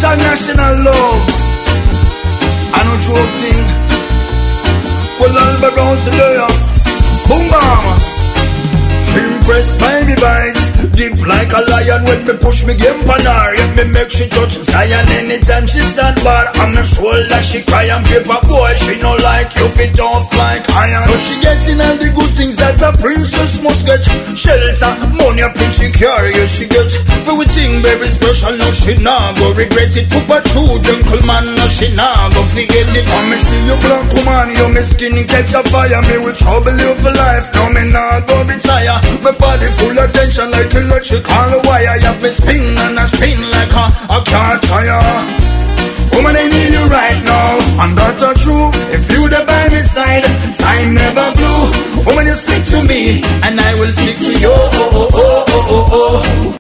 international love. I know joke thing. Well, all the rounds today, boom, mama. She impressed by me vice. Deep like a lion when me push me game pan her. Yet me make she touch Zion anytime she stand bar. On my shoulder she cry and paper boy. She no like you fit off like iron. So she getting all the good things that a princess must get. Shelter, money, a pretty carrier she get. For we think very special, now she nah go regret it. Put a true gentleman, now she nah go forget it. When me see you black woman, you me skin catch a fire. Me with trouble you for life, now me nah go be tired. My body full of tension like electrical wire. You have me spin and I spin like a car tire. Woman, I need you right now, and that's a true. If you the by my side, time never blue. Woman, you stick to me, and I will stick to you. Oh, oh, oh, oh, oh, oh.